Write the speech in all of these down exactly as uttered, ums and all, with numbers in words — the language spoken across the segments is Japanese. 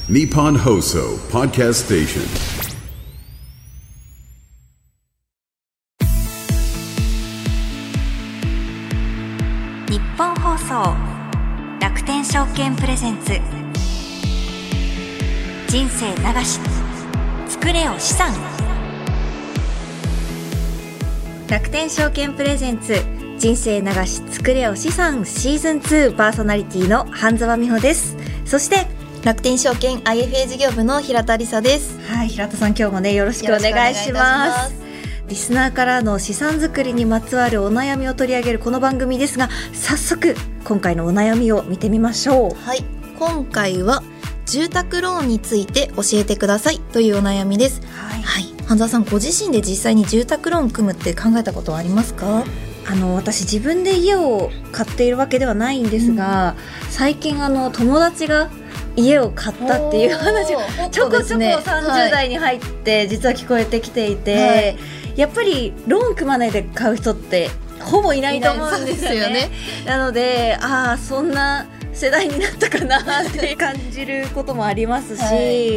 Nippon Hoso Podcast Station。 日本放送楽天証券プレゼンツ人生流し作れよ資産。楽天証券プレゼンツ人生流し作れよ資産シーズンツーパーソナリティの半沢美穂です。そして楽天証券 アイエフエー 事業部の平田理沙です。 はい、平田さん今日もねよろしくお願いします。リスナーからの資産作りにまつわるお悩みを取り上げるこの番組ですが、早速今回のお悩みを見てみましょう。 はい、今回は住宅ローンについて教えてくださいというお悩みです。はい、はい、半沢さんご自身で実際に住宅ローン組むって考えたことはありますか？ あの私自分で家を買っているわけではないんですが、うん、最近あの友達が家を買ったっていう話がちょこちょこさんじゅう代に入って実は聞こえてきていて、はい、やっぱりローン組まないで買う人ってほぼいないと思うんですよね。いないですよね。なのでああそんな世代になったかなって感じることもありますし、はい、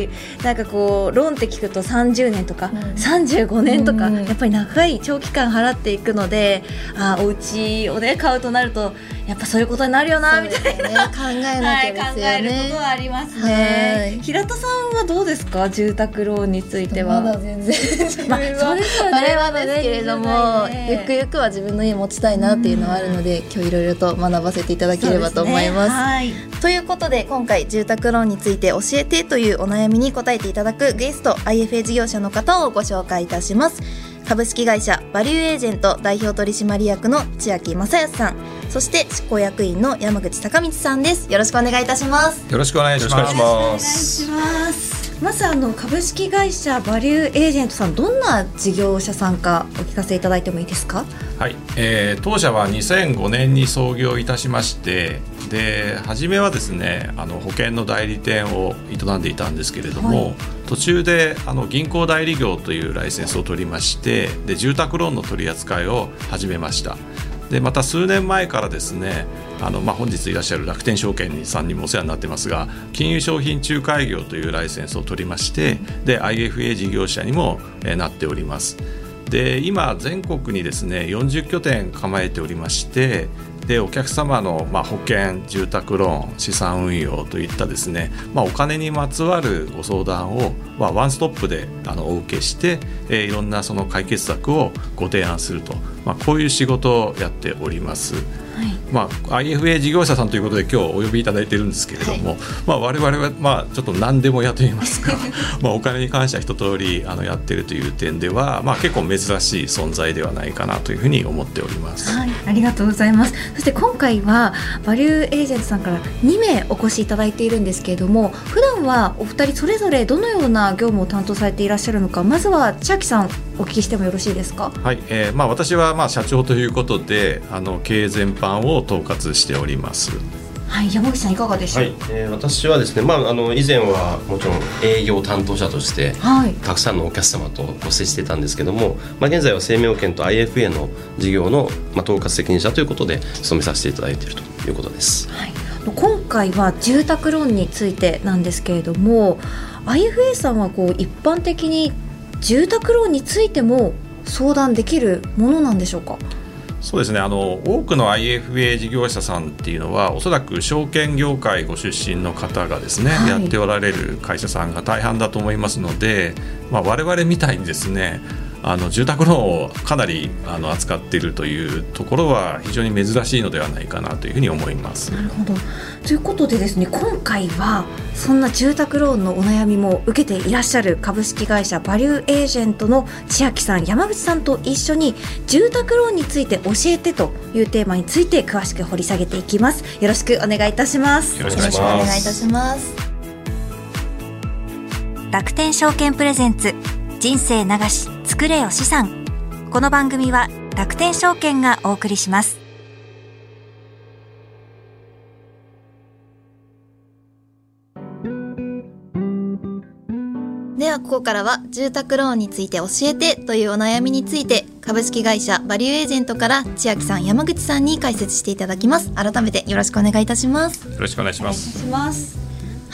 なんかこうローンって聞くとさんじゅうねんとか、うん、さんじゅうごねんとか、うん、やっぱり長い長期間払っていくので、あお家をね買うとなるとやっぱそういうことになるよなみたいな、 ね、考えなきゃですよね、はい、考えることはありますね、はい、平田さんはどうですか、住宅ローンについては。 まだ全然自分は、まあ、そうですよね、あれはですけれども、ね、ゆくゆくは自分の家持ちたいなっていうのはあるので、今日いろいろと学ばせていただければと思います。はい、ということで今回住宅ローンについて教えてというお悩みに答えていただくゲスト アイエフエー 事業者の方をご紹介いたします。株式会社バリューエージェント代表取締役の千秋正康さん、そして執行役員の山口貴光さんです。よろしくお願いいたします。 よろしくお願いします。 よろしくお願いします。まずあの株式会社バリューエージェントさん、どんな事業者さんかお聞かせいただいてもいいですか？ はい、えー、当社はにせんごねんに創業いたしまして、で初めはですねあの保険の代理店を営んでいたんですけれども、はい、途中であの銀行代理業というライセンスを取りまして、で住宅ローンの取り扱いを始めました。でまた数年前からですねあの、まあ、本日いらっしゃる楽天証券さんにもお世話になってますが、金融商品仲介業というライセンスを取りまして、で アイエフエー 事業者にも、えー、なっております。で今全国にですねよんじゅっきょてん構えておりまして、でお客様の、まあ、保険、住宅ローン、資産運用といったですね、まあ、お金にまつわるご相談を、まあ、ワンストップであのお受けして、えー、いろんなその解決策をご提案すると、まあ、こういう仕事をやっております。はい、まあ、アイエフエー 事業者さんということで今日お呼びいただいているんですけれども、はい、まあ、我々は、まあ、ちょっと何でもやといいますかまあお金に関しては一通りあのやっているという点では、まあ、結構珍しい存在ではないかなというふうに思っております。 はい、ありがとうございます。そして今回はバリューエージェントさんからにめいお越しいただいているんですけれども、普段はお二人それぞれどのような業務を担当されていらっしゃるのか、まずは千秋さんお聞きしてもよろしいですか？ はい、えーまあ、私はまあ社長ということであの経営全般を統括しております。 はい、山口さんいかがでしょう？ はい、えー、私はですね、まあ、あの以前はもちろん営業担当者として、はい、たくさんのお客様とご接していたんですけども、まあ、現在は生命保険と アイエフエー の事業の、まあ、統括責任者ということで務めさせていただいているということです。 はい、今回は住宅ローンについてなんですけれども、 アイエフエー さんはこう一般的に住宅ローンについても相談できるものなんでしょうか？ そうですね、あの多くの アイエフエー 事業者さんっていうのはおそらく証券業界ご出身の方がですね、はい、やっておられる会社さんが大半だと思いますので、まあ、我々みたいにですねあの住宅ローンをかなりあの扱っているというところは非常に珍しいのではないかなというふうに思います。 なるほど。ということでですね、今回はそんな住宅ローンのお悩みも受けていらっしゃる株式会社バリューエージェントの千秋さん、山口さんと一緒に住宅ローンについて教えてというテーマについて詳しく掘り下げていきます。よろしくお願いいたします。 よろしくお願いいたします。 楽天証券プレゼンツ人生流し作れよ資産。この番組は楽天証券がお送りします。 ではここからは住宅ローンについて教えてというお悩みについて株式会社バリューエージェントから千秋さん、山口さんに解説していただきます。改めてよろしくお願いいたします。 よろしくお願いします。 お願いします。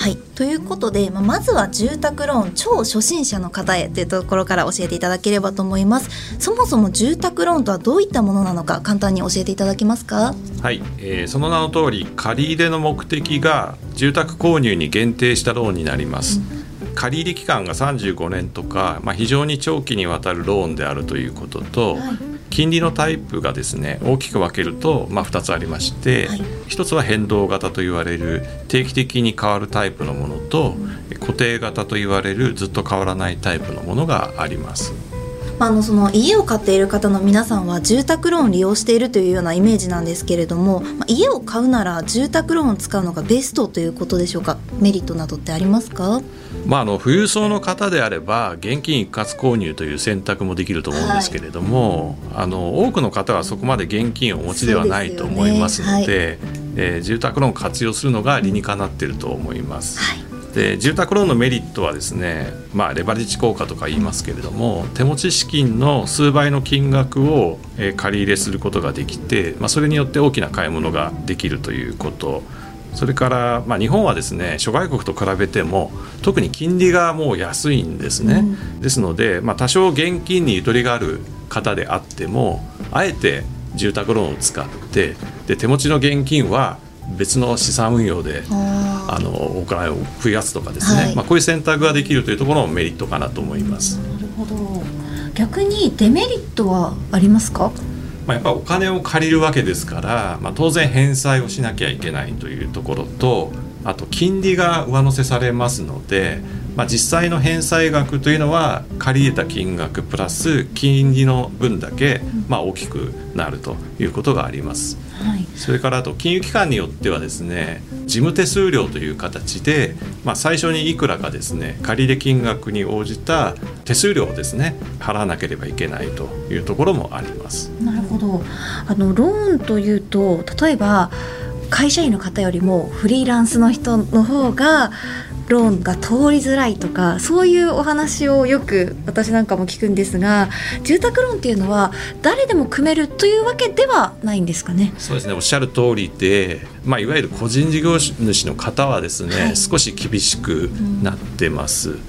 はい、ということで、まあ、まずは住宅ローン超初心者の方へというところから教えていただければと思います。そもそも住宅ローンとはどういったものなのか簡単に教えていただけますか？ はい、えー、その名の通り借り入れの目的が住宅購入に限定したローンになります、うん、借り入れ期間がさんじゅうごねんとか、まあ、非常に長期にわたるローンであるということと、はい、金利のタイプがですね大きく分けると、まあ、ふたつありまして、はい、ひとつは変動型と言われる定期的に変わるタイプのものと、うん、固定型と言われるずっと変わらないタイプのものがあります。 あのその家を買っている方の皆さんは住宅ローンを利用しているというようなイメージなんですけれども、まあ、家を買うなら住宅ローンを使うのがベストということでしょうか？メリットなどってありますか？ まあ、あの富裕層の方であれば現金一括購入という選択もできると思うんですけれども、はい、あの多くの方はそこまで現金をお持ちではないと思いますので、そうですよね。はい、えー、住宅ローンを活用するのが理にかなっていると思います、はい。で住宅ローンのメリットはですね、まあ、レバレッジ効果とか言いますけれども、手持ち資金の数倍の金額を、えー、借り入れすることができて、まあ、それによって大きな買い物ができるということ、それから、まあ、日本はですね諸外国と比べても特に金利がもう安いんですね、うん、ですので、まあ、多少現金にゆとりがある方であってもあえて住宅ローンを使ってで手持ちの現金は別の資産運用であのお金を増やすとかですね、はい、まあ、こういう選択ができるというところもメリットかなと思います。 なるほど。逆にデメリットはありますか？ まあ、やっぱお金を借りるわけですから、まあ、当然返済をしなきゃいけないというところと、あと金利が上乗せされますので、まあ、実際の返済額というのは借り入れた金額プラス金利の分だけ、まあ、大きくなるということがあります、はい、それからあと金融機関によってはですね事務手数料という形で、まあ、最初にいくらかですね借入金額に応じた手数料をですね払わなければいけないというところもあります。 なるほど。あのローンというと例えば会社員の方よりもフリーランスの人の方がローンが通りづらいとかそういうお話をよく私なんかも聞くんですが、住宅ローンっていうのは誰でも組めるというわけではないんですかね？ そうですね、おっしゃる通りで、まあ、いわゆる個人事業主の方はですね、はい、少し厳しくなってます、うん、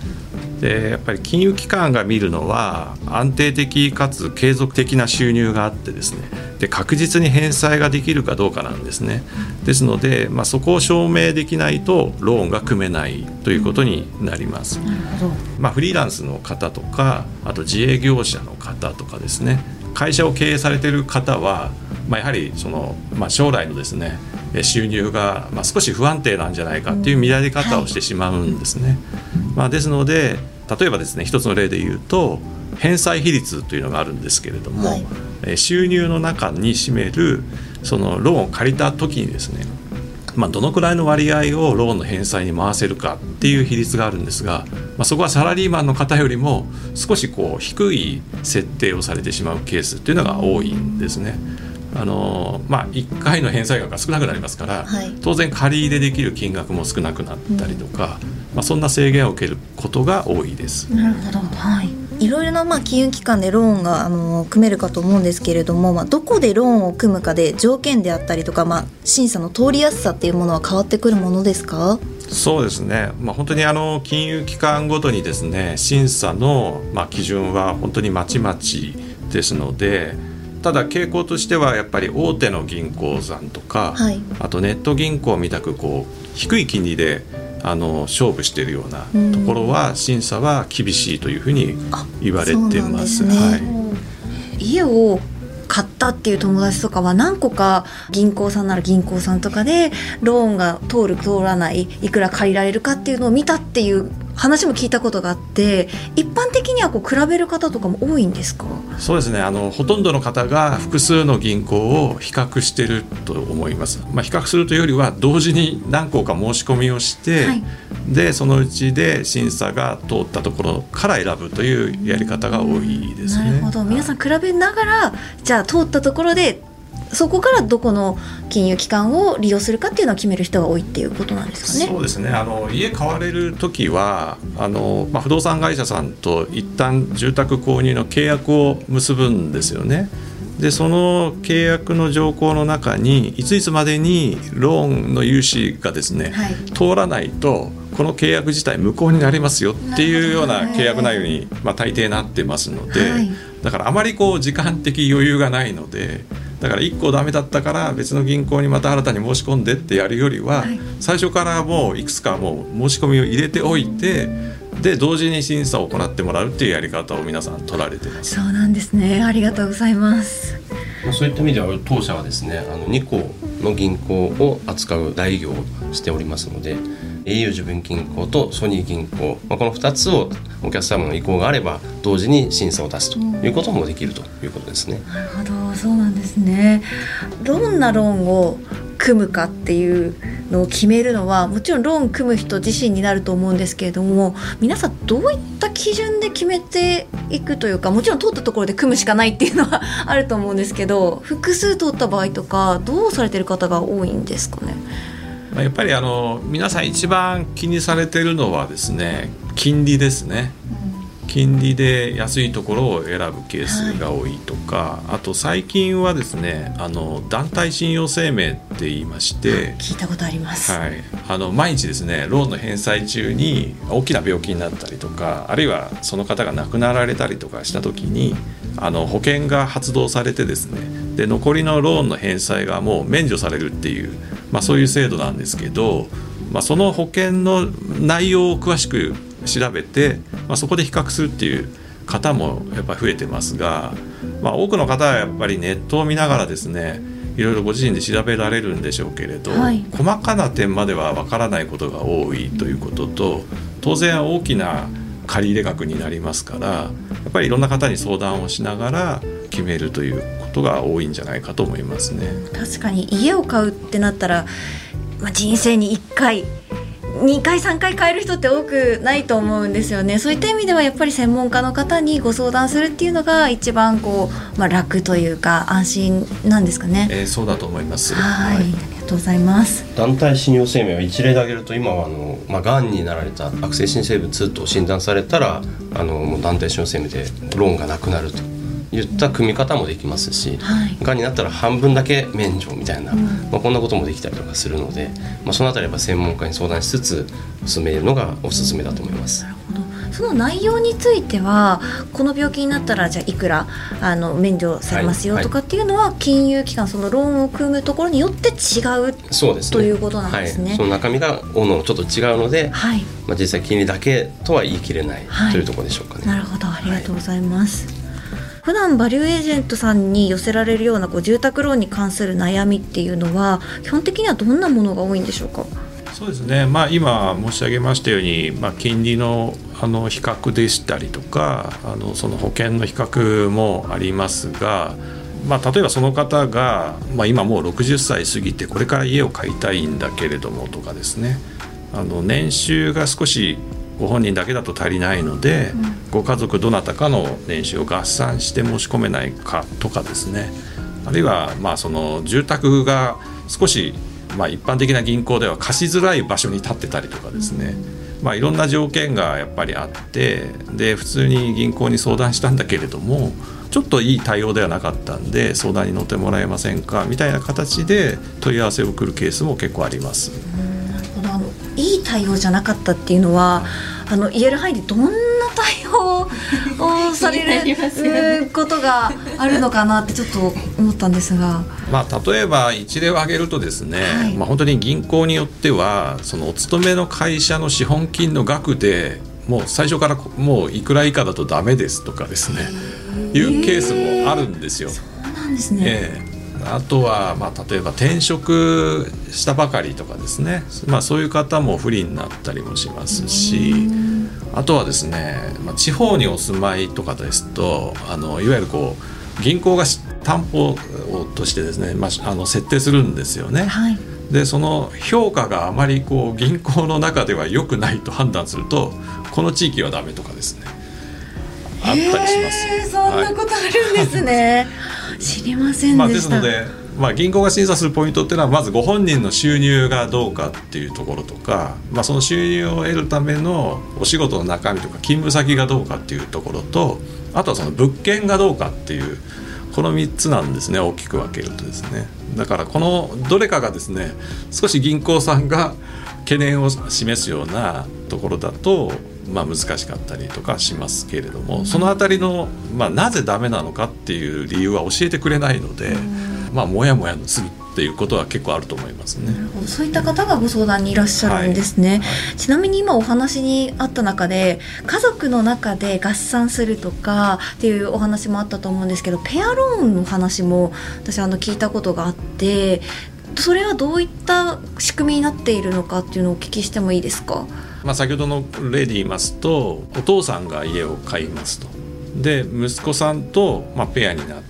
でやっぱり金融機関が見るのは安定的かつ継続的な収入があってですね、で確実に返済ができるかどうかなんですね。ですので、まあ、そこを証明できないとローンが組めないということになります、うん、なるほど。まあ、フリーランスの方とかあと自営業者の方とかですね、会社を経営されている方は、まあ、やはりその、まあ、将来のですね収入が、まあ、少し不安定なんじゃないかっていう見られ方をしてしまうんですね、うんはい、まあ、ですので例えばですね一つの例で言うと返済比率というのがあるんですけれども、はい、え収入の中に占めるそのローンを借りた時にですね、まあ、どのくらいの割合をローンの返済に回せるかっていう比率があるんですが、まあ、そこはサラリーマンの方よりも少しこう低い設定をされてしまうケースっていうのが多いんですね。あのまあ、いっかいの返済額が少なくなりますから、はい、当然借り入れできる金額も少なくなったりとか、うんまあ、そんな制限を受けることが多いです。 なるほど、はい、いろいろなまあ金融機関でローンがあの組めるかと思うんですけれども、まあ、どこでローンを組むかで条件であったりとか、まあ、審査の通りやすさっていうものは変わってくるものですか？ そうですね、まあ、本当にあの金融機関ごとにですね審査のまあ基準は本当にまちまちですので、ただ傾向としてはやっぱり大手の銀行さんとか、はい、あとネット銀行みたくこう低い金利であの勝負しているようなところは審査は厳しいというふうに言われてます。はい、 家を買ったっていう友達とかは何個か銀行さんなら銀行さんとかでローンが通る通らないいくら借りられるかっていうのを見たっていう話も聞いたことがあって、一般的にはこう比べる方とかも多いんですか？ そうですね、あのほとんどの方が複数の銀行を比較していると思います、まあ、比較するというよりは同時に何個か申し込みをして、はい、でそのうちで審査が通ったところから選ぶというやり方が多いですね。 なるほど、皆さん比べながらじゃあ通ったところでそこからどこの金融機関を利用するかっていうのを決める人が多いっていうことなんですかね？ そうですね、あの家買われるときはあの、まあ、不動産会社さんと一旦住宅購入の契約を結ぶんですよね。でその契約の条項の中にいついつまでにローンの融資がですね、はい、通らないとこの契約自体無効になりますよっていうような契約内容に、まあ、大抵なってますので、はい、だからあまりこう時間的余裕がないので、だからいっこダメだったから別の銀行にまた新たに申し込んでってやるよりは、はい、最初からもういくつかもう申し込みを入れておいて、で同時に審査を行ってもらうっていうやり方を皆さん取られてます。 そうなんですね。ありがとうございます。 そういった意味では当社はですね、あのにこの銀行を扱う代業をしておりますので、 エーユー 自分銀行とソニー銀行、まあ、このふたつをお客様の意向があれば同時に審査を出すということもできるということですね。 なるほど、そうなんですね。どんなローンを組むかっていうのを決めるのはもちろんローン組む人自身になると思うんですけれども、皆さんどういった基準で決めていくというか、もちろん通ったところで組むしかないっていうのはあると思うんですけど、複数通った場合とかどうされてる方が多いんですかね。 やっぱりあの皆さん一番気にされているのはですね、金利ですね。金利で安いところを選ぶケースが多いとか、はい、あと最近はですね、あの団体信用生命って言いまして、 聞いたことあります、 はい、あの毎日ですね、ローンの返済中に大きな病気になったりとか、あるいはその方が亡くなられたりとかした時にあの保険が発動されてですね、で残りのローンの返済がもう免除されるっていう、まあ、そういう制度なんですけど、まあ、その保険の内容を詳しく調べて、まあ、そこで比較するっていう方もやっぱり増えてますが、まあ、多くの方はやっぱりネットを見ながらですね、いろいろご自身で調べられるんでしょうけれど、はい、細かな点まではわからないことが多いということと、当然大きな借入額になりますから、やっぱりいろんな方に相談をしながら決めるということが多いんじゃないかと思いますね。 確かに家を買うってなったら、まあ、人生にいっかいにかいさんかい買える人って多くないと思うんですよね。そういった意味ではやっぱり専門家の方にご相談するっていうのが一番こう、まあ、楽というか安心なんですかね。 えー、そうだと思います。 はい、はい、ありがとうございます。 団体信用生命は一例で挙げると、今はあの、まあ、がんになられた悪性新生物と診断されたら、あのもう団体信用生命でローンがなくなるといった組み方もできますし、はい、がんになったら半分だけ免除みたいな、うん、まあ、こんなこともできたりとかするので、まあ、そのあたりは専門家に相談しつつ進めるのがおすすめだと思います。 なるほど。その内容については、この病気になったらじゃあいくらあの免除されますよとかっていうのは、金融機関、そのローンを組むところによって違う、そうですね、ということなんですね。 はい、その中身がおのちょっと違うので、はい、まあ、実際金利だけとは言い切れない、はい、というところでしょうかね。 なるほど、ありがとうございます。はい、普段バリューエージェントさんに寄せられるようなこう住宅ローンに関する悩みっていうのは基本的にはどんなものが多いんでしょうか。 そうですね、まあ、今申し上げましたように、まあ、金利の、あの比較でしたりとか、あのその保険の比較もありますが、まあ、例えばその方が、まあ、今もうろくじゅっさい過ぎてこれから家を買いたいんだけれどもとかですね、あの年収が少しご本人だけだと足りないので、うん、ご家族どなたかの年収を合算して申し込めないかとかですね、あるいはまあその住宅が少しまあ一般的な銀行では貸しづらい場所に建ってたりとかですね、うん、まあいろんな条件がやっぱりあって、で普通に銀行に相談したんだけれどもちょっといい対応ではなかったんで相談に乗ってもらえませんかみたいな形で問い合わせを来るケースも結構あります。 うん、なるほど。あのいい対応じゃなかったっていうのはあの言える範囲でどんな対応をされることがあるのかなってちょっと思ったんですが、 まあ、例えば一例を挙げるとですね、はい、まあ、本当に銀行によってはそのお勤めの会社の資本金の額でもう最初からもういくら以下だとダメですとかですねいうケースもあるんですよ。 そうなんですね。 えーあとは、まあ、例えば転職したばかりとかですね、まあ、そういう方も不利になったりもしますし、あとはですね、まあ、地方にお住まいとかですとあのいわゆるこう銀行が担保としてですね、まあ、あの設定するんですよね。はい、でその評価があまりこう銀行の中では良くないと判断するとこの地域はダメとかですねあったりします。 そんなことあるんですね。はい、知りませんでした。まあ、 ですので、まあ、銀行が審査するポイントっていうのはまずご本人の収入がどうかっていうところとか、まあ、その収入を得るためのお仕事の中身とか勤務先がどうかっていうところと、あとはその物件がどうかっていうこのみっつなんですね、大きく分けるとですね。だからこのどれかがですね、少し銀行さんが懸念を示すようなところだと、まあ、難しかったりとかしますけれども、そのあたりの、まあ、なぜダメなのかっていう理由は教えてくれないので、まあ、もやもやするっていうことは結構あると思いますね。 なるほど、そういった方がご相談にいらっしゃるんですね、はいはい、ちなみに今お話にあった中で家族の中で合算するとかっていうお話もあったと思うんですけど、ペアローンの話も私あの聞いたことがあって、それはどういった仕組みになっているのかっていうのをお聞きしてもいいですか？ まあ、先ほどの例で言いますと、お父さんが家を買いますと、で息子さんとまあペアになって、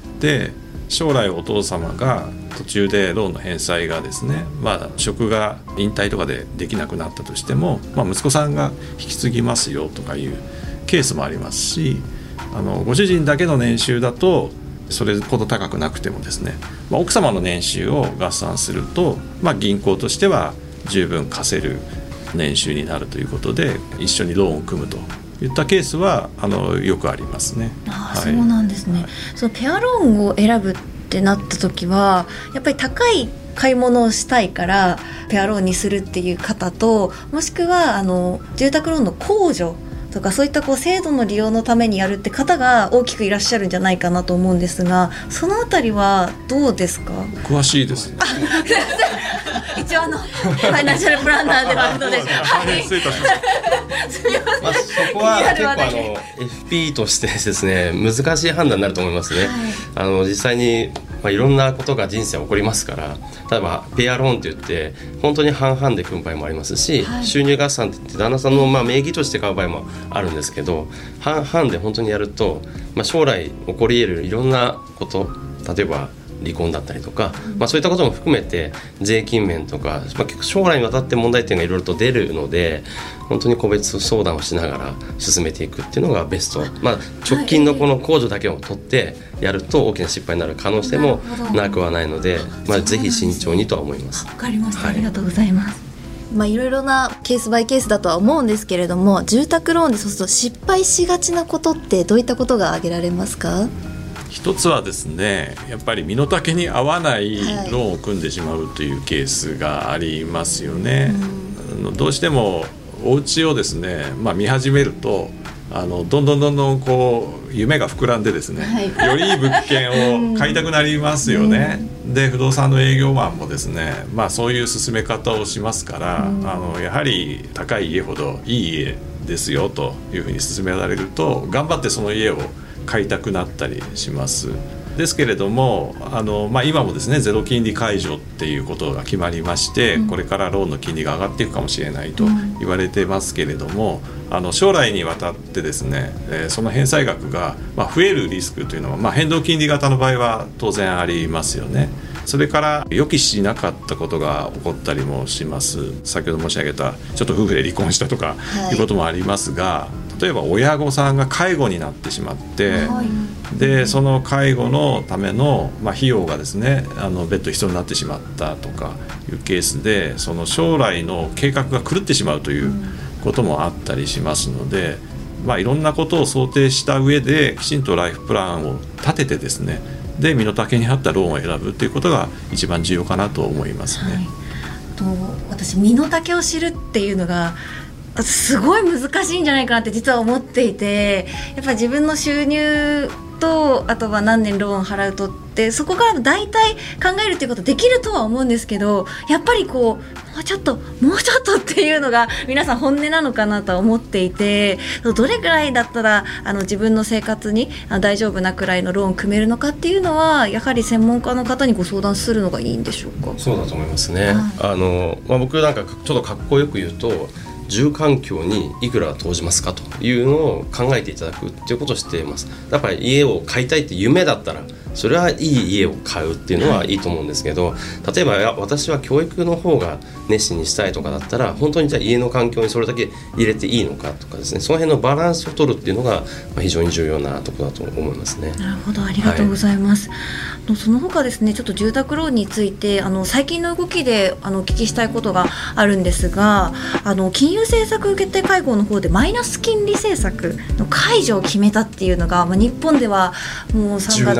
将来お父様が途中でローンの返済がですね、まあ、職が引退とかでできなくなったとしても、まあ、息子さんが引き継ぎますよとかいうケースもありますし、あのご主人だけの年収だとそれほど高くなくてもですね、まあ、奥様の年収を合算すると、まあ、銀行としては十分貸せる年収になるということで一緒にローンを組むといったケースはあのよくありますね。 あ、はい、そうなんですね、はい、そのペアローンを選ぶってなった時はやっぱり高い買い物をしたいからペアローンにするっていう方と、もしくはあの住宅ローンの控除とかそういったこう制度の利用のためにやるって方が大きくいらっしゃるんじゃないかなと思うんですが、そのあたりはどうですか？詳しいですね一応あのファイナンシャルプランナーであるので、はい、 失礼いたしましたまあ、そこは結構あの エフピー としてですね、難しい判断になると思いますね、はい、あの実際に、まあ、いろんなことが人生起こりますから、例えばペアローンといって本当に半々で組む場合もありますし、はい、収入合算っていって旦那さんのまあ名義として買う場合もあるんですけど、半々で本当にやると、まあ、将来起こり得るいろんなこと、例えば離婚だったりとか、まあ、そういったことも含めて税金面とか、まあ、結構将来にわたって問題点がいろいろと出るので、本当に個別相談をしながら進めていくっていうのがベスト、まあ、直近のこの控除だけを取ってやると大きな失敗になる可能性もなくはないので、まあ、ぜひ慎重にとは思います。 わかりました、はい、ありがとうございます。 まあ、いろいろなケースバイケースだとは思うんですけれども、住宅ローンでそうすると失敗しがちなことってどういったことが挙げられますか？ 一つはですね、やっぱり身の丈に合わないローンを組んでしまうというケースがありますよね、はい、どうしてもお家をですね、まあ、見始めるとあのどんどんどんどんこう夢が膨らんでですね、はい、よりいい物件を買いたくなりますよねで不動産の営業マンもですね、まあ、そういう進め方をしますから、あのやはり高い家ほどいい家ですよというふうに勧められると、頑張ってその家を買いたくなったりします。ですけれどもあの、まあ、今もですねゼロ金利解除っていうことが決まりまして、うん、これからローンの金利が上がっていくかもしれないと言われてますけれども、うん、あの将来にわたってですね、えー、その返済額が、まあ、増えるリスクというのは、まあ、変動金利型の場合は当然ありますよね。それから予期しなかったことが起こったりもします。先ほど申し上げたちょっと夫婦で離婚したとかいうこともありますが、はい、例えば親御さんが介護になってしまって、はい、でその介護のための、まあ、費用がですねあの別途必要になってしまったとかいうケースで、その将来の計画が狂ってしまうということもあったりしますので、まあ、いろんなことを想定した上できちんとライフプランを立ててですね、で身の丈に合ったローンを選ぶということが一番重要かなと思いますね、はい、 と私身の丈を知るっていうのがすごい難しいんじゃないかなって実は思っていて、やっぱり自分の収入とあとは何年ローン払うとってそこから大体考えるっていうことできるとは思うんですけど、やっぱりこうもうちょっともうちょっとっていうのが皆さん本音なのかなとは思っていて、どれくらいだったらあの自分の生活に大丈夫なくらいのローン組めるのかっていうのはやはり専門家の方にご相談するのがいいんでしょうか？ そうだと思いますね、はい、あのまあ、僕なんかちょっとかっこよく言うと住環境にいくら投じますかというのを考えていただくということをしています。やっぱり家を買いたいって夢だったらそれはいい家を買うっていうのはいいと思うんですけど、例えば私は教育の方が熱心にしたいとかだったら本当にじゃあ家の環境にそれだけ入れていいのかとかですね、その辺のバランスを取るっていうのが非常に重要なところだと思いますね。 なるほど、ありがとうございます、はい、その他ですねちょっと住宅ローンについてあの最近の動きであのお聞きしたいことがあるんですが、あの金融政策決定会合の方でマイナス金利政策の解除を決めたっていうのが、まあ、日本ではもうさんがつ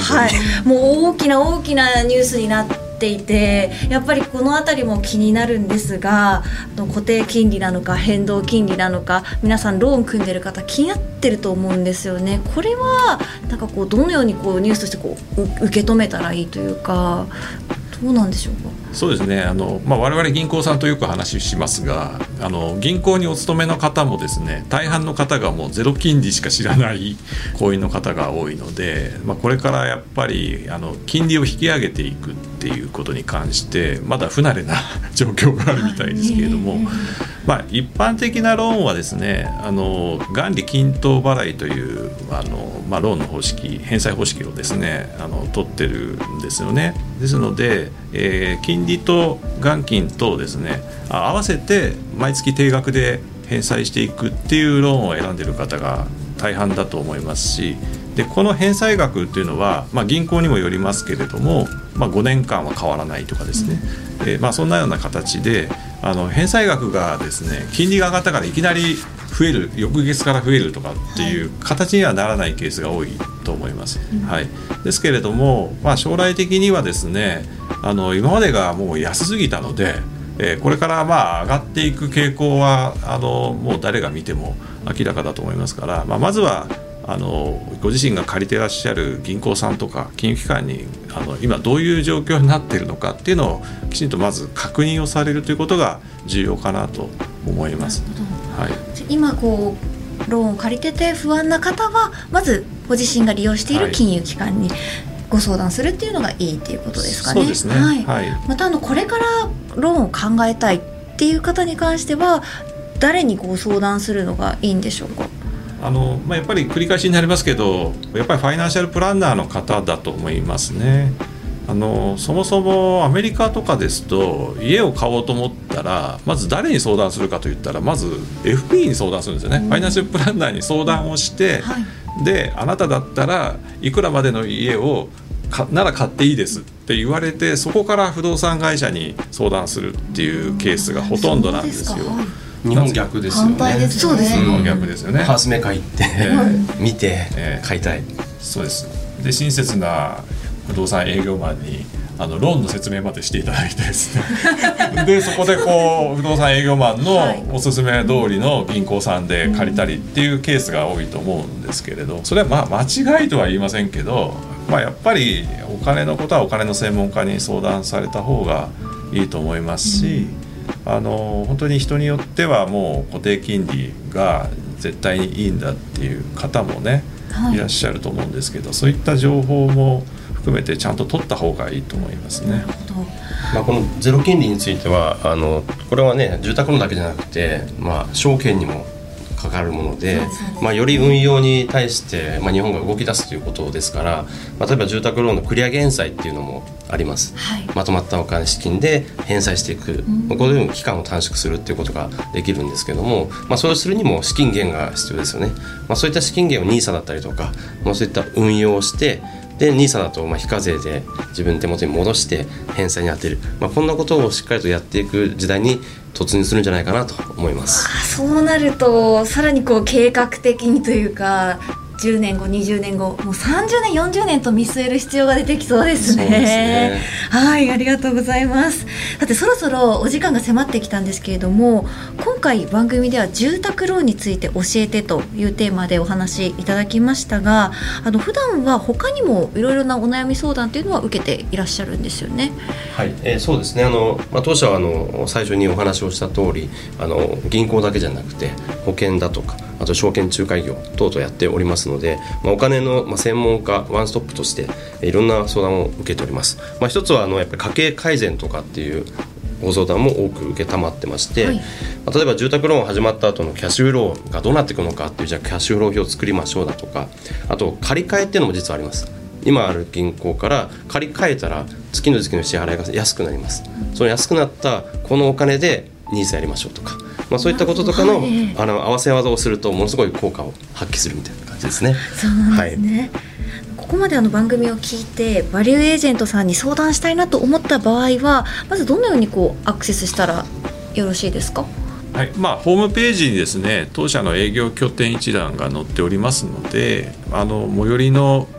はい、もう大きな大きなニュースになっていて、やっぱりこのあたりも気になるんですが、固定金利なのか変動金利なのか、皆さんローン組んでる方気になってると思うんですよね。これはなんかこうどのようにこうニュースとしてこう受け止めたらいいというか、どうなんでしょうか。 そうですね、あの、まあ、我々銀行さんとよく話しますが、あの銀行にお勤めの方もですね、大半の方がもうゼロ金利しか知らない行員の方が多いので、まあ、これからやっぱりあの金利を引き上げていくっていうことに関してまだ不慣れな状況があるみたいですけれども、まあ、一般的なローンはですね、あの元利均等払いというあの、まあ、ローンの方式、返済方式をですねあの取ってるんですよね。ですので、えー、金利と元金とですね合わせて毎月定額で返済していくっていうローンを選んでいる方が大半だと思いますし、でこの返済額っていうのは、まあ、銀行にもよりますけれども、まあ、ごねんかんは変わらないとかですね、うんえーまあ、そんなような形であの返済額がですね金利が上がったからいきなり増える、翌月から増えるとかっていう形にはならないケースが多いと思います、うんはい、ですけれども、まあ、将来的にはですねあの今までがもう安すぎたので、えー、これからまあ上がっていく傾向はあのもう誰が見ても明らかだと思いますから、まあ、まずはあのご自身が借りてらっしゃる銀行さんとか金融機関にあの今どういう状況になっているのかっていうのをきちんとまず確認をされるということが重要かなと思います。はい、 今こうローンを借りてて不安な方はまずご自身が利用している金融機関にご相談するっていうのがいいっていうことですかね。 そうですね、 はいはい、 またあのこれからローンを考えたいっていう方に関しては誰にご相談するのがいいんでしょうか。 あのまあ、やっぱり繰り返しになりますけど、やっぱりファイナンシャルプランナーの方だと思いますね。あのそもそもアメリカとかですと家を買おうと思ったらまず誰に相談するかといったらまず エフピー に相談するんですよね。ファイナンシャルプランナーに相談をして、はい、であなただったらいくらまでの家をかなら買っていいですって言われて、そこから不動産会社に相談するっていうケースがほとんどなんですよ。 日本逆ですよね。 反対ですね。そうですね。 日本逆ですよね。 ハウスメーカー行って、えー、見て、えー、買いたい。 そうです。で親切な不動産営業マンにあのローンの説明までしていただいてですねでそこでこう不動産営業マンのおすすめ通りの銀行さんで借りたりっていうケースが多いと思うんですけれど、それはまあ間違いとは言いませんけど、まあ、やっぱりお金のことはお金の専門家に相談された方がいいと思いますし、うん、あの本当に人によってはもう固定金利が絶対にいいんだっていう方もね、はい、いらっしゃると思うんですけど、そういった情報も含めてちゃんと取った方がいいと思いますね。 まあ、このゼロ金利についてはあのこれはね住宅ローンだけじゃなくて、まあ、証券にもかかるもので、まあ、より運用に対して、まあ、日本が動き出すということですから、まあ、例えば住宅ローンのクリア減債っていうのもあります、はい、まとまったお金資金で返済していく、うん、こういう期間を短縮するっていうことができるんですけども、まあ、それをするにも資金源が必要ですよね。まあ、そういった資金源を ニーサ だったりとか、まあ、そういった運用をしてで ニーサ だとまあ非課税で自分の手元に戻して返済に充てる、まあ、こんなことをしっかりとやっていく時代に突入するんじゃないかなと思います。 あ、そうなるとさらにこう計画的にというかじゅうねんごにじゅうねんごもうさんじゅうねんよんじゅうねんと見据える必要が出てきそうですね。 そうですね。 はい、ありがとうございます。さてそろそろお時間が迫ってきたんですけれども、今回番組では住宅ローンについて教えてというテーマでお話いただきましたが、あの普段は他にもいろいろなお悩み相談というのは受けていらっしゃるんですよね。 はい、えー、そうですね。あの、まあ、当社はあの最初にお話をした通りあの銀行だけじゃなくて保険だとかあと証券仲介業等々やっておりますので、まあ、お金の、まあ、専門家ワンストップとしていろんな相談を受けております。まあ、一つはあのやっぱり家計改善とかっていうご相談も多く受けたまってまして、はい、まあ、例えば住宅ローン始まった後のキャッシュフローがどうなっていくのかっていうじゃあキャッシュフロー表を作りましょうだとか、あと借り換えっていうのも実はあります。今ある銀行から借り換えたら月の月の支払いが安くなります。その安くなったこのお金でニーサやりましょうとか、まあ、そういったこととかの、はい、あの合わせ技をするとものすごい効果を発揮するみたいな感じですね。 そうなんですね、はい、ここまであの番組を聞いてバリューエージェントさんに相談したいなと思った場合はまずどのようにこうアクセスしたらよろしいですか？ はい、まあ、ホームページにですね当社の営業拠点一覧が載っておりますので、あの最寄りの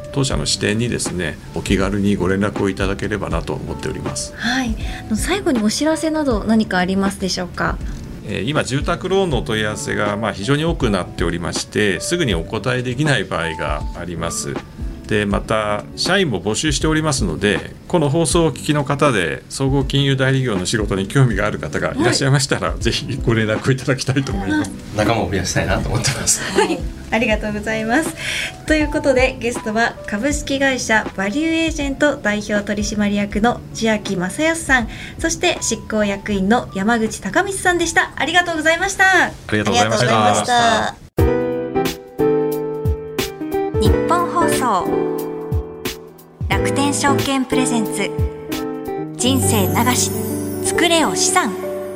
当社の支店にですねお気軽にご連絡をいただければなと思っております。 はい、最後にお知らせなど何かありますでしょうか。 今住宅ローンのお問い合わせがまあ非常に多くなっておりまして、すぐにお答えできない場合があります。でまた社員も募集しておりますので、この放送をお聞きの方で総合金融代理業の仕事に興味がある方がいらっしゃいましたら、はい、ぜひご連絡をいただきたいと思います。 仲間を増やしたいなと思ってます。 はい、ありがとうございます。ということでゲストは株式会社バリューエージェント代表取締役の千秋正康さん、そして執行役員の山口貴光さんでした。ありがとうございました。 ありがとうございました。 日本放送楽天証券プレゼンツ人生流し作れよ資産。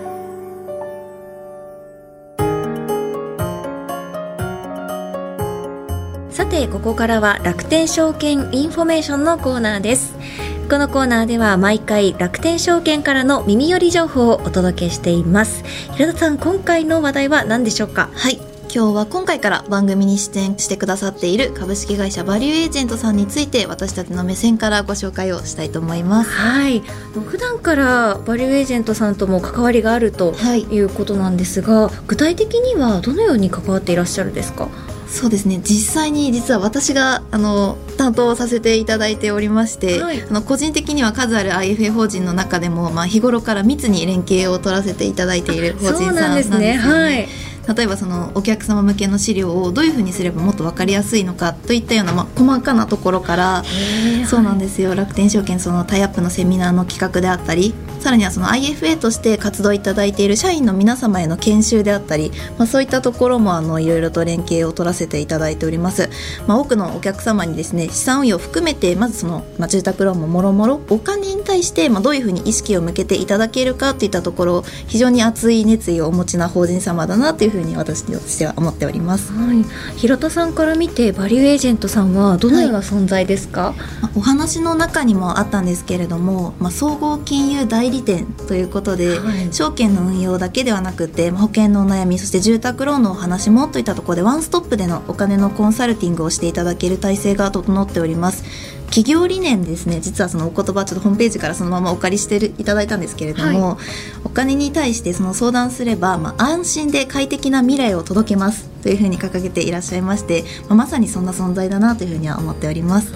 さてここからは楽天証券インフォメーションのコーナーです。このコーナーでは毎回楽天証券からの耳寄り情報をお届けしています。平田さん、今回の話題は何でしょうか。 はい、今日は今回から番組に出演してくださっている株式会社バリューエージェントさんについて私たちの目線からご紹介をしたいと思います。 はい、普段からバリューエージェントさんとも関わりがあるということなんですが、はい、具体的にはどのように関わっていらっしゃるんですか。 そうですね、実際に実は私があの担当させていただいておりまして、はい、あの個人的には数ある アイエフエー 法人の中でも、まあ、日頃から密に連携を取らせていただいている法人さんなんですよね。はい、例えばそのお客様向けの資料をどういうふうにすればもっと分かりやすいのかといったような、まあ、細かなところから、そうなんですよ、楽天証券そのタイアップのセミナーの企画であったり、さらにはその アイエフエー として活動いただいている社員の皆様への研修であったり、まあ、そういったところもあのいろいろと連携を取らせていただいております。まあ、多くのお客様にですね資産運用を含めてまずその、まあ、住宅ローンももろもろお金に対して、まあ、どういうふうに意識を向けていただけるかといったところ、非常に熱い熱意をお持ちな法人様だなというふうに私としては思っております。 はい、平田さんから見てバリューエージェントさんはどのような存在ですか。はい、 まあ、お話の中にもあったんですけれども、まあ、総合金融代理店ということで、はい、証券の運用だけではなくて保険のお悩み、そして住宅ローンのお話もといったところでワンストップでのお金のコンサルティングをしていただける体制が整っております。企業理念ですね、実はそのお言葉ちょっとホームページからそのままお借りしていただいたんですけれども、はい、お金に対してその相談すれば、まあ、安心で快適な未来を届けますというふうに掲げていらっしゃいまして、まあ、まさにそんな存在だなというふうには思っております。 はい、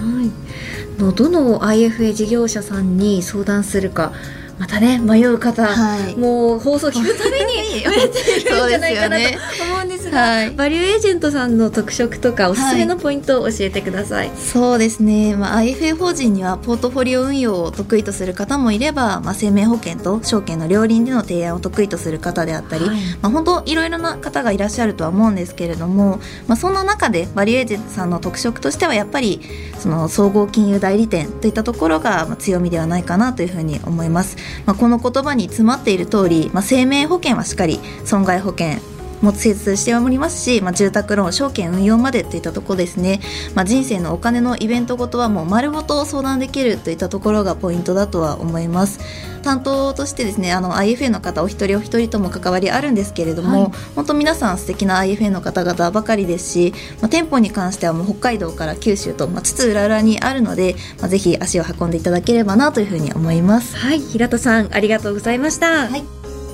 どの アイエフエー 事業者さんに相談するかまたね迷う方、はい、もう放送聞くたびに増えているんじゃないかなと思うんですが、はい、バリューエージェントさんの特色とかおすすめのポイントを教えてください。はい、 そうですね、まあ、アイエフエー 法人にはポートフォリオ運用を得意とする方もいれば、まあ、生命保険と証券の両輪での提案を得意とする方であったり、はい、まあ、本当いろいろな方がいらっしゃるとは思うんですけれども、まあ、そんな中でバリューエージェントさんの特色としてはやっぱりその総合金融代理店といったところが強みではないかなというふうに思います。まあ、この言葉に詰まっている通り、まあ、生命保険はしっかり損害保険も施設しておりますし、まあ、住宅ローン証券運用までといったところですね、まあ、人生のお金のイベントごとはもう丸ごと相談できるといったところがポイントだとは思います。担当としてですね、あの アイエフエー の方お一人お一人とも関わりあるんですけれども、はい、本当皆さん素敵な アイエフエー の方々ばかりですし、まあ、店舗に関してはもう北海道から九州と、まあ、津々浦々にあるので、まあ、ぜひ足を運んでいただければなというふうに思います。 はい、平田さんありがとうございました。はい、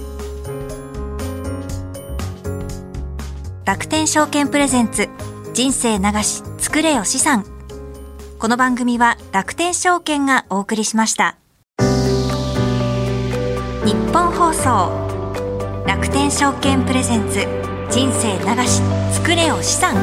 楽天証券プレゼンツ人生流し作れよ資産。この番組は楽天証券がお送りしました。日本放送楽天証券プレゼンツ人生流し作れよ資産。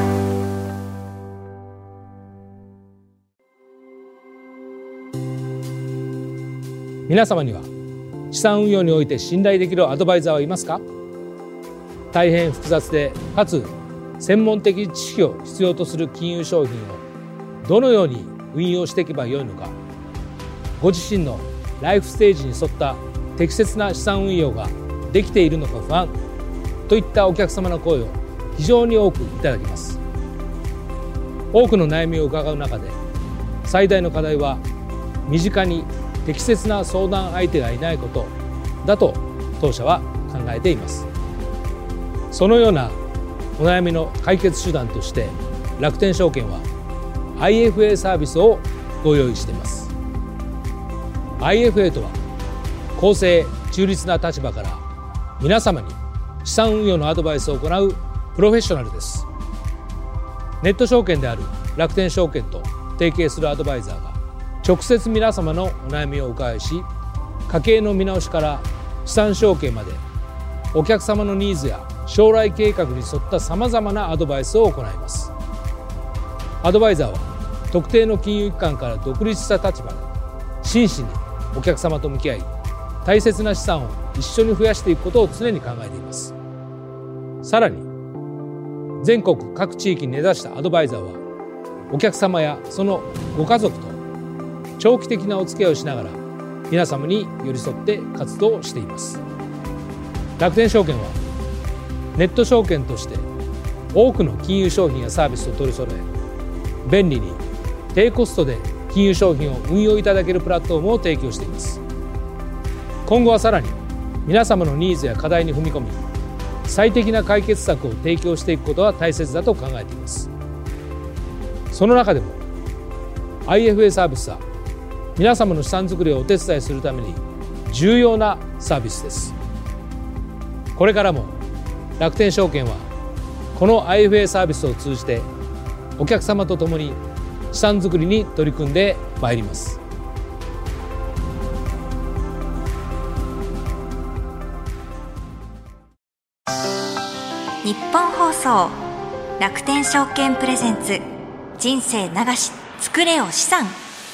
皆様には資産運用において信頼できるアドバイザーはいますか。大変複雑でかつ専門的知識を必要とする金融商品をどのように運用していけばよいのか、ご自身のライフステージに沿った適切な資産運用ができているのか不安といったお客様の声を非常に多くいただきます。多くの悩みを伺う中で最大の課題は身近に適切な相談相手がいないことだと当社は考えています。そのようなお悩みの解決手段として楽天証券はアイエフエー サービスをご用意しています。 アイエフエー とは公正中立な立場から皆様に資産運用のアドバイスを行うプロフェッショナルです。ネット証券である楽天証券と提携するアドバイザーが直接皆様のお悩みをお伺いし、家計の見直しから資産承継までお客様のニーズや将来計画に沿ったさまざまなアドバイスを行います。アドバイザーは特定の金融機関から独立した立場で真摯にお客様と向き合い、大切な資産を一緒に増やしていくことを常に考えています。さらに全国各地域に根ざしたアドバイザーはお客様やそのご家族と長期的なお付き合いをしながら皆様に寄り添って活動しています。楽天証券はネット証券として多くの金融商品やサービスを取り揃え、便利に低コストで金融商品を運用いただけるプラットフォームを提供しています。今後はさらに皆様のニーズや課題に踏み込み、最適な解決策を提供していくことは大切だと考えています。その中でも アイエフエー サービスは皆様の資産作りをお手伝いするために重要なサービスです。これからも楽天証券はこの アイエフエー サービスを通じてお客様と共に資産作りに取り組んでまいります。 日本放送楽天証券プレゼンツ人生流し作れよ資産。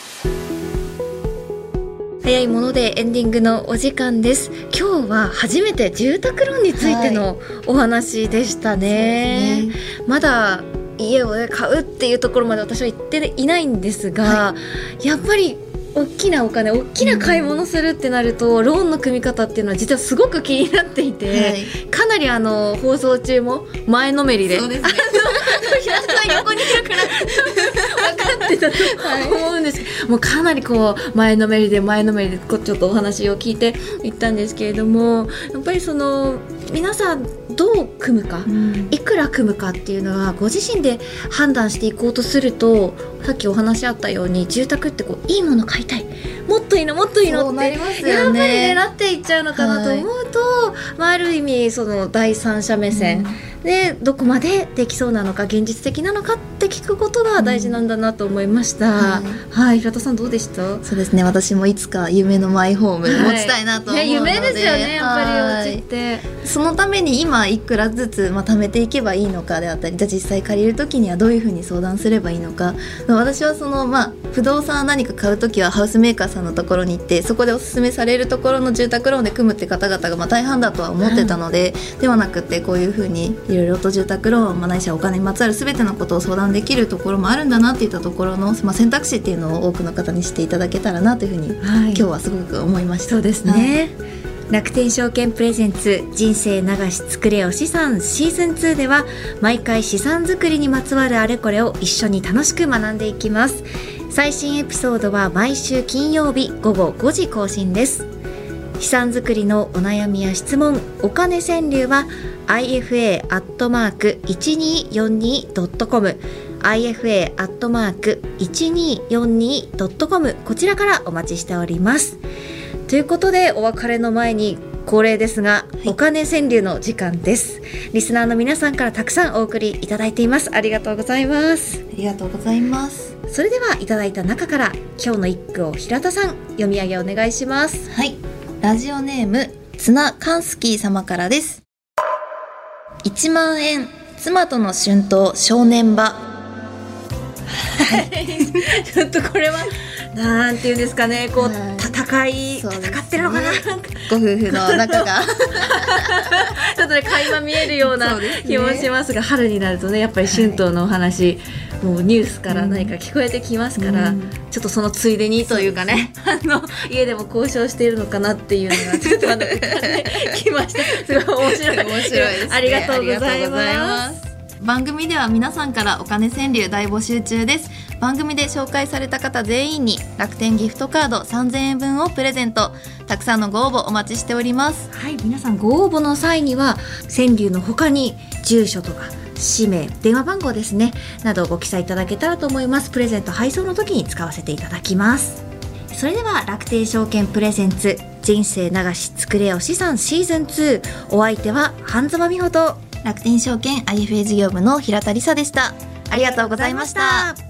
早いものでエンディングのお時間です。今日は初めて住宅ローンについてのお話でしたね。はい、まだ家を、ね、買うっていうところまで私は行っていないんですが、はい、やっぱり大きなお金大きな買い物するってなると、うん、ローンの組み方っていうのは実はすごく気になっていて、はい、かなりあの放送中も前のめりで、そうですね、平田さん横にいるから分かってたと思うんですけど、はい、もうかなりこう前のめりで前のめりでこうちょっとお話を聞いていったんですけれども、やっぱりその皆さんどう組むか、うん、いくら組むかっていうのはご自身で判断していこうとすると、さっきお話あったように住宅ってこういいもの買いたい、もっといいのもっといいのって、ね、やっぱり狙っていっちゃうのかなと思うと、はい、まあ、ある意味その第三者目線、うん、でどこまでできそうなのか現実的なのかって聞くことが大事なんだなと思いました。うん、はい、はい、平田さんどうでした？ そうですね、私もいつか夢のマイホーム持ちたいなと思うので、はいね、夢ですよね、やっぱりお家って。 そのために今いくらずつ、まあ、貯めていけばいいのかであったり、じゃあ実際借りるときにはどういうふうに相談すればいいのか、私はその、まあ、不動産何か買うときはハウスメーカーさんのところに行って、そこでおすすめされるところの住宅ローンで組むって方々がまあ大半だとは思ってたので、うん、ではなくてこういうふうにいろいろと住宅ローン、まあ、ないしはお金にまつわる全てのことを相談できるところもあるんだなっていったところの、まあ、選択肢っていうのを多くの方にしていただけたらなというふうに、はい、今日はすごく思いました。 そうですね、はい、楽天証券プレゼンツ人生流し作れよ資産シーズンツーでは毎回資産作りにまつわるあれこれを一緒に楽しく学んでいきます。最新エピソードは毎週金曜日午後ごじ更新です。資産作りのお悩みや質問、お金川柳は アイエフエー アットマーク いちにーよんにー ドットコム アイエフエー アットマーク いちにーよんにー ドットコム こちらからお待ちしております。ということでお別れの前に恒例ですが、はい、お金川柳の時間です。リスナーの皆さんからたくさんお送りいただいています。ありがとうございます。 ありがとうございます。 それではいただいた中から今日の一句を平田さん読み上げお願いします。 はい、ラジオネームツナカンスキー様からです。いちまんえん妻との春闘正念場。 はい、ちょっとこれはなんていうんですかね、こう、はい、戦い、戦ってるのかな、 ご夫婦の仲がちょっとね垣間見えるような気もしますが、春になるとねやっぱり春闘のお話、はい、もうニュースから何か聞こえてきますから、うん、ちょっとそのついでにというかね、あの家でも交渉しているのかなっていうのがちょっとまだ来ました。すごい面白い面白いですね。 ありがとうございます。 番組では皆さんからお金川柳大募集中です。番組で紹介された方全員に楽天ギフトカードさんぜんえんぶんをプレゼント。たくさんのご応募お待ちしております。 はい、皆さんご応募の際には川柳の他に住所とか氏名、電話番号ですねなどをご記載いただけたらと思います。プレゼント配送の時に使わせていただきます。それでは楽天証券プレゼンツ人生流し作れよ資産シーズンツー、お相手は半沢美穂と楽天証券 アイエフエー 事業部の平田理沙でした。ありがとうございました。